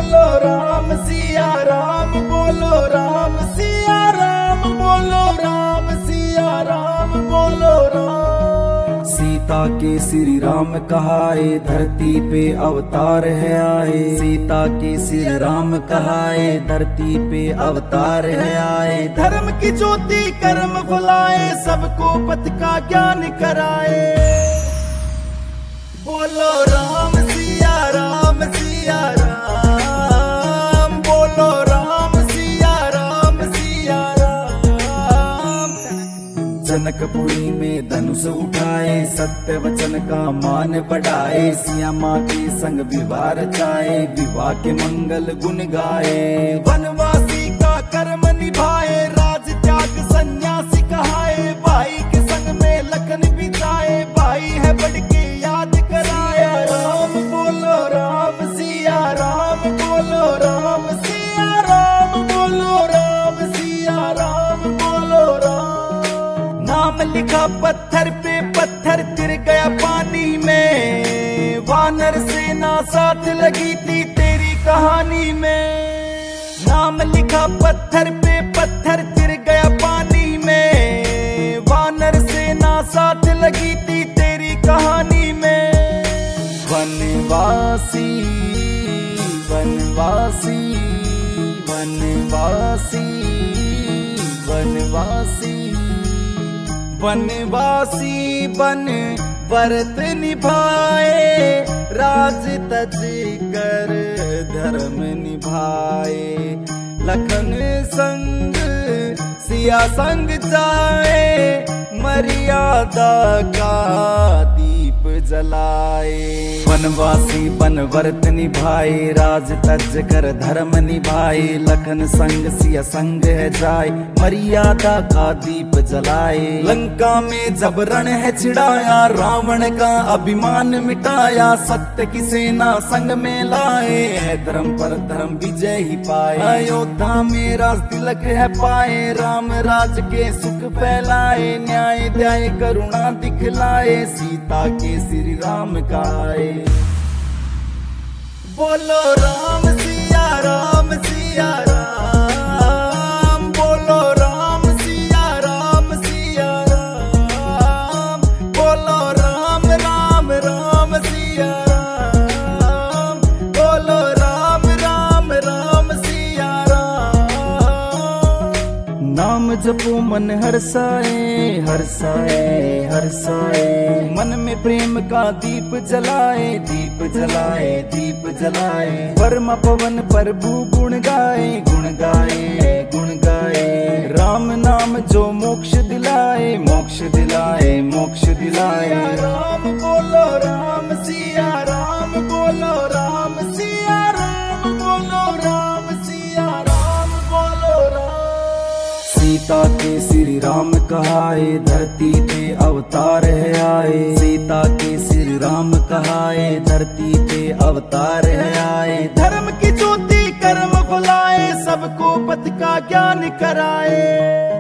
बोलो राम सिया राम, बोलो राम सिया राम, बोलो राम सिया राम, बोलो राम। सीता के श्री राम कहाए, धरती पे अवतार है आए। सीता के श्री राम कहाए, धरती पे अवतार है आए। धर्म की ज्योति कर्म बुलाए, सबको पथ का ज्ञान कराए। बोलो राम सिया राम, सिया राम, बोलो राम सिया राम, सिया राम। जनकपुरी में धनुष उठाए, सत्य वचन का मान बढ़ाए। सिया माँ के संग विवाह रचाए, विवाह के मंगल गुण गाए। वनवासी का कर्म निभाए, राज त्याग सन्यासी कहाए। भाई के संग में लखन बिताए, भाई है बढ़ के याद कराया। राम बोलो राम सिया राम, बोलो राम सिया राम, बोलो राम सिया राम, बोलो राम। नाम लिखा पत्थर पे, पत्थर तिर गया पानी में। वानर सेना साथ लगी थी तेरी कहानी में। नाम लिखा पत्थर पे, पत्थर तिर गया पानी में। वानर सेना साथ लगी थी तेरी कहानी में। वनवासी वनवासी वनवासी वनवासी वनवासी बन व्रत निभाए। राज तज कर धर्म निभाए। लखन संग सिया संग जाए, मर्यादा का दीप जलाए। वनवासी बन व्रत निभाए, राज तज कर धर्म निभाए। लखन संग सिया संग है जाए, मर्यादा का दीप जलाए। लंका में जब रण है छिड़ाया, रावण का अभिमान मिटाया। सत्य की सेना संग में लाए, धर्म पर धर्म विजय ही पाए। अयोध्या में राज तिलक है पाए, राम राज के सुख फैलाए। न्याय न्याय करुणा दिखलाए, सीता के श्री राम कहाए। बोलो राम सिया राम, सिया राम, बोलो राम सिया राम, सिया राम, बोलो राम राम राम सिया राम, बोलो राम राम राम सिया राम। नाम जपो मन हर्षाए, हर्षाए हर्षाए। मन में प्रेम का दीप जलाए, दीप जलाए दीप जलाए। वर्मा पवन प्रभु गुण गाए, गुण गाए गुण गाए। राम नाम जो मोक्ष दिलाए, मोक्ष दिलाए मोक्ष दिलाए। राम बोलो राम सिया राम, बोलो राम सिया राम, बोलो राम सिया राम, बोलो राम। सीता के श्री राम कहाए, धरती पे अवतार है आए। सीता के श्री राम कहाए, धरती पे अवतार है आए। धर्म की ज्योति कर्म बुलाए, सबको पथ का ज्ञान कराए।